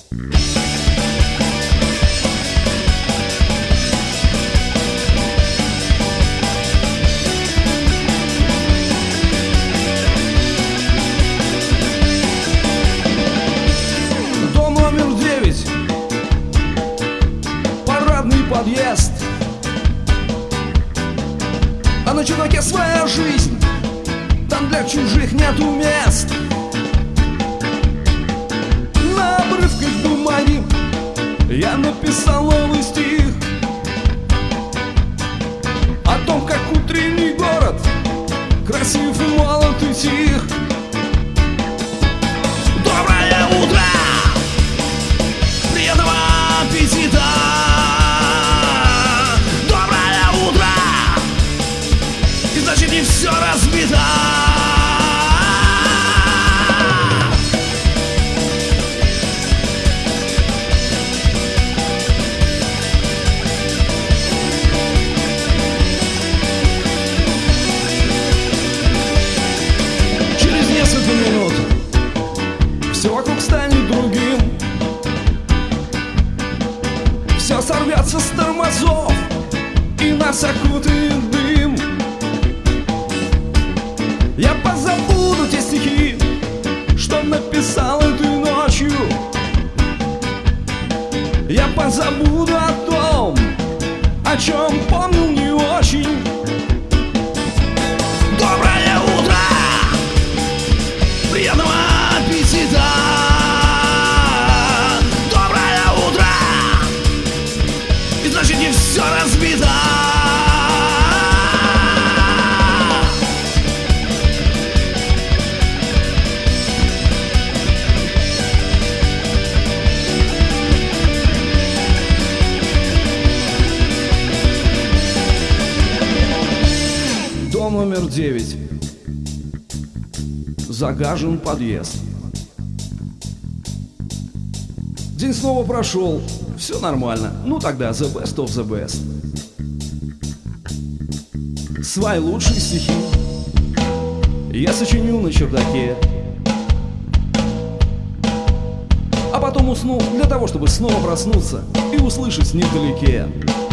Дом номер 9, парадный подъезд. А на чердаке своя жизнь, там для чужих нету мест. На обрывках бумаги я написал новый стих о том, как утренний город красив и молод и тих. Доброе утро! Приятного аппетита! Доброе утро! И значит не все разбито. Через несколько минут все вокруг станет другим. Все сорвется с тормозов и нас окутает дым. Я позабуду те стихи, что написал этой ночью. Я позабуду о том, о чем помнил не очень. Доброе утро! Приятного аппетита! Доброе утро! И значит не все разбито. Дом номер 9, загажен подъезд. День снова прошел, все нормально. Ну тогда the best of the best. Свои лучшие стихи я сочиню на чердаке, а потом усну для того, чтобы снова проснуться и услышать невдалеке.